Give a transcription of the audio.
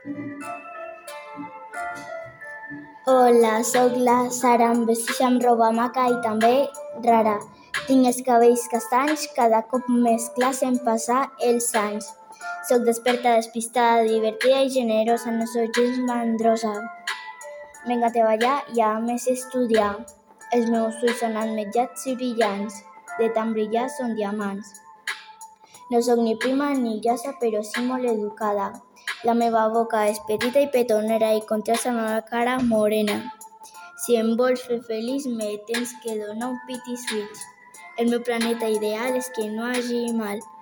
Hola, sóc la Sara, em vesteixo amb roba maca i també rara. Tinc els cabells castanys, cada cop més clars en passar els anys. Soc desperta, despistada, divertida i generosa, no soc gens mandrosa. M'encanta treballar i a més estudiar. Els meus ulls són ametllats i brillants, de tant brillar són diamants. No soc ni prima ni llasa, però sí molt educada. La meva boca és petita i petonera i contrasta amb la cara morena. Si em vols fer feliç, me tens que donar un pit i switch. El meu planeta ideal és que no hagi mal.